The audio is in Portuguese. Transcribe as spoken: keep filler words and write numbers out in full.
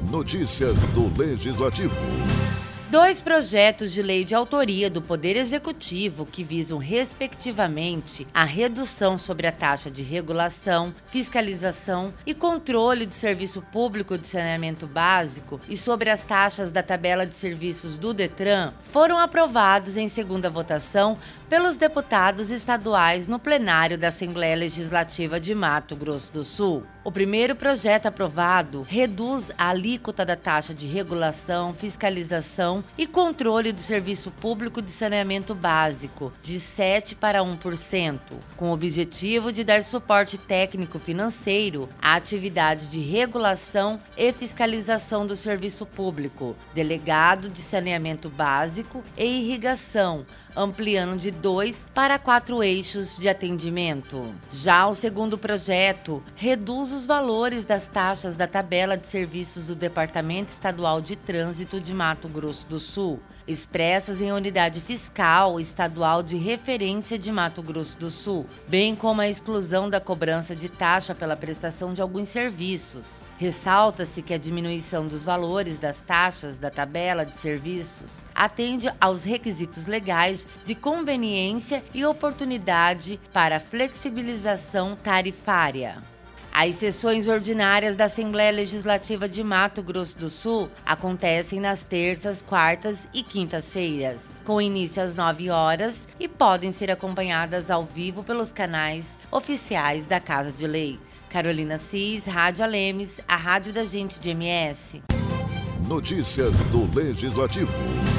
Notícias do Legislativo. Dois projetos de lei de autoria do Poder Executivo que visam, respectivamente, a redução sobre a taxa de regulação, fiscalização e controle do serviço público de saneamento básico e sobre as taxas da tabela de serviços do Detran, foram aprovados em segunda votação pelos deputados estaduais no plenário da Assembleia Legislativa de Mato Grosso do Sul. O primeiro projeto aprovado reduz a alíquota da taxa de regulação, fiscalização e controle do serviço público de saneamento básico de sete para um por cento, com o objetivo de dar suporte técnico-financeiro à atividade de regulação e fiscalização do serviço público, delegado de saneamento básico e irrigação, ampliando de dois para quatro eixos de atendimento. Já o segundo projeto reduz os valores das taxas da tabela de serviços do Departamento Estadual de Trânsito de Mato Grosso do Sul, expressas em unidade fiscal estadual de referência de Mato Grosso do Sul, bem como a exclusão da cobrança de taxa pela prestação de alguns serviços. Ressalta-se que a diminuição dos valores das taxas da tabela de serviços atende aos requisitos legais de conveniência e oportunidade para flexibilização tarifária. As sessões ordinárias da Assembleia Legislativa de Mato Grosso do Sul acontecem nas terças, quartas e quintas-feiras, com início às nove horas e podem ser acompanhadas ao vivo pelos canais oficiais da Casa de Leis. Carolina Cis, Rádio Alemes, a rádio da gente de M S. Notícias do Legislativo.